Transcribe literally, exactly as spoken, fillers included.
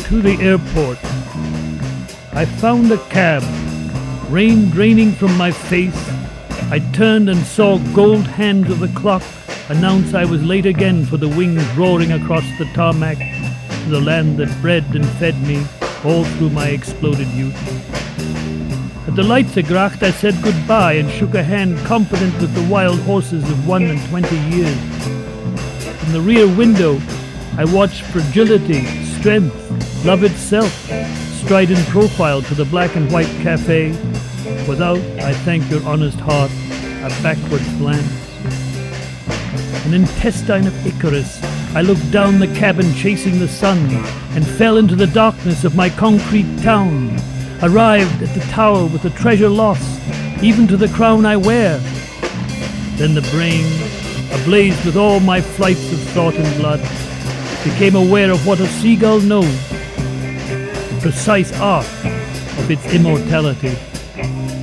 to the airport. I found a cab, rain draining from my face. I turned and saw gold hands of the clock announce I was late again for the wings roaring across the tarmac to the land that bred and fed me all through my exploded youth. At the Leipzigracht I said goodbye and shook a hand confident with the wild horses of one and twenty years. From the rear window I watched fragility, strength, love itself stride in profile to the black and white cafe without, I thank your honest heart, a backward glance. An intestine of Icarus, I looked down the cabin chasing the sun and fell into the darkness of my concrete town. Arrived at the tower with the treasure lost, even to the crown I wear. Then the brain, ablaze with all my flights of thought and blood, became aware of what a seagull knows, the precise art of its immortality.